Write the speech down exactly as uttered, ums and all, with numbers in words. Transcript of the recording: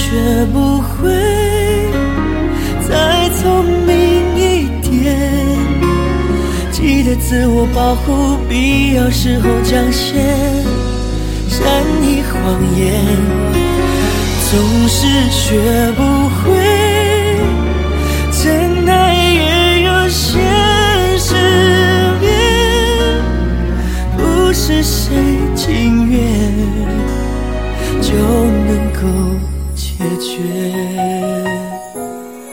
学不会再聪明一点，记得自我保护，必要时候讲些善意谎言，总是学不会真爱也有现实面，不是谁情愿就能够解决。